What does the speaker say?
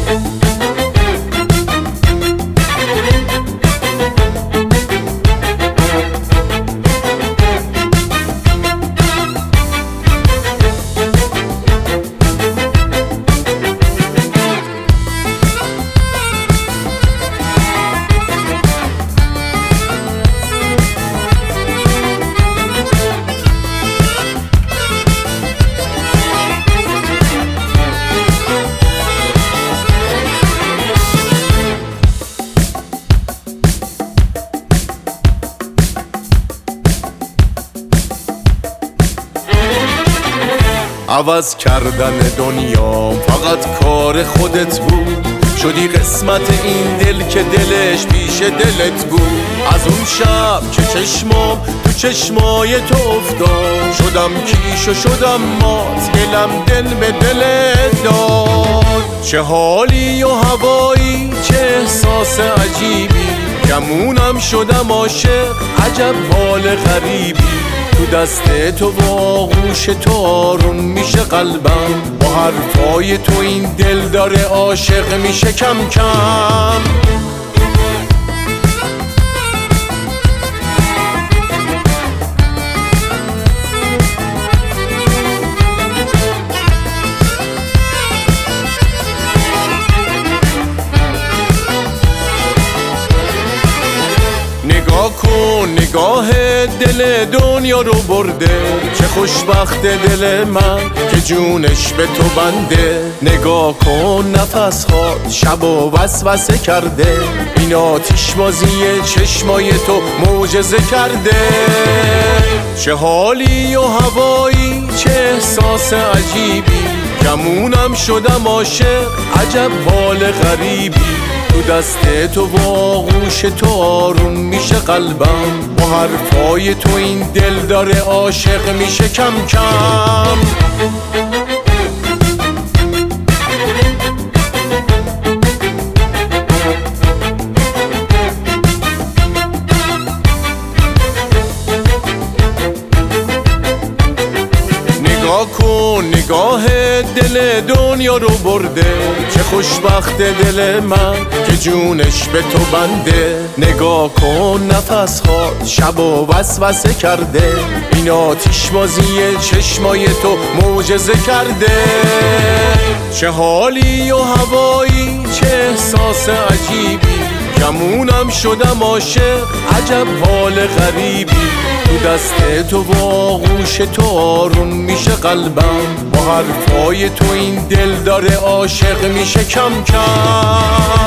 عوض کردن دنیا فقط کار خودت بود، شدی قسمت این دل که دلش پیش دلت بود. از اون شب که چشمام تو چشمای تو افتاد، شدم کیش و شدم مات، دلم دل به دلت داد. چه حالی و هوایی، چه احساس عجیبی، گمونم شدم عاشق، عجب حال غریبی. تو دست تو و آغوش تو آروم میشه قلبم، با حرفای تو این دل داره عاشق میشه کم کم. نگاه کن، نگاه دل دنیا رو برده، چه خوشبخت دل من که جونش به تو بنده. نگاه کن نفس ها شب و وسوسه کرده، این آتیش بازی چشمای تو معجزه کرده. چه حالی و هوایی، چه احساس عجیبی، گمونم شدم عاشق، عجب حال غریبی. تو دست تو و آغوش تو آروم میشه قلبم، با حرفای تو این دل داره عاشق میشه کم کم. نگاه کن، نگاه دل دنیا رو برده، چه خوشبخت دل من که جونش به تو بنده. نگاه کن نفس ها شب و وسوسه کرده، این آتیش بازی چشمای تو معجزه کرده. چه حالی و هوایی، چه احساس عجیبی، گمونم شدم عاشق، عجب حال غریبی. تو دست تو و آغوش تو آروم میشه قلبم، با حرفای تو این دل داره عاشق میشه کم کم.